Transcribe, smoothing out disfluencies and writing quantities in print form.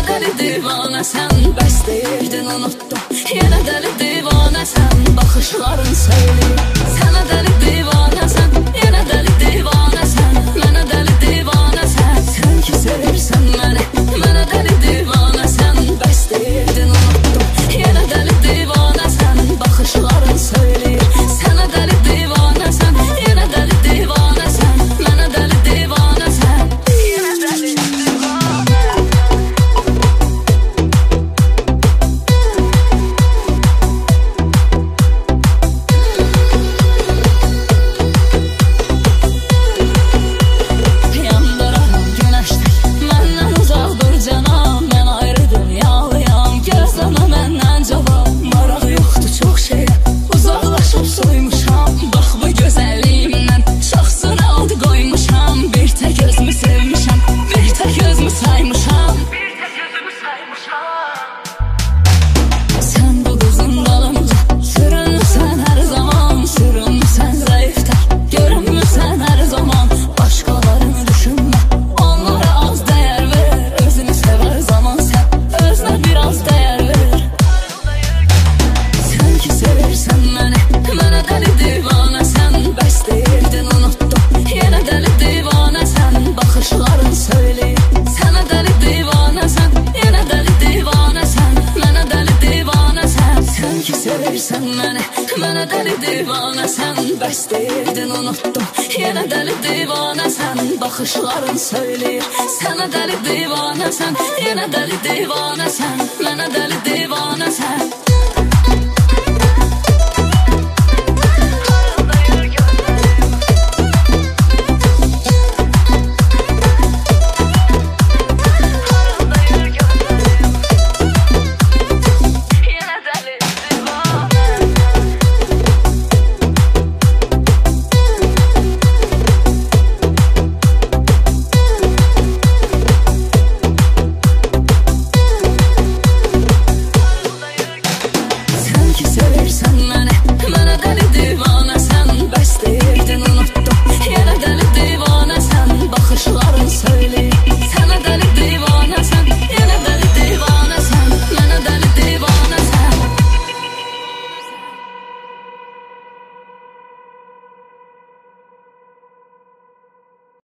deli divane sen, bəs deyirdin unuttum. Yenə deli divane sen, baxışların söyləyir. Sənə deli divane sen, yenə deli divane sen, mənə deli divane sen. Sən ki sevirsən məni, mənə deli divane sen, bəs deyirdin unuttum. Yenə deli divane sen, baxışların söyləyir. Sənə deli divane sen, yenə deli divane sen, mənə deli divane sen, yenə deli divane. Yandıraram günəşdir, məndən uzaq dur canam. Mən ayrı dünyalıyam, gözləmə məndən cavab. Maraq yoxdur çox şeyə, uzaqlaşıb soymuşam. Bax bu gözəlliğimdən çoxsuna od qoymuşam. Bir tək özümü sevmişəm, bir tək özümü saymışam. Sən bu qızın dalınca sürünmüsən hər zaman, sürünmüsən zəifdə, görünmüsən hər zaman. Başqalarını düşünmə, onlara az dəyər ver. Özünü sevər zaman sən, özünə biraz dəyər ver. Sən ki sevirsən məni, mənə deli divane sən, bəs deyirdin unuttum. Yenə deli divane sən, baxışların söyləyir. Sənə deli divane sən, yenə deli divane sən, mənə deli divane sən. Sən ki sevirsən məni, mənə deli divane sən, bəs deyirdin unuttum. Yenə deli divane sən, baxışların söyləyir. Sənə deli divane sən, yenə deli divane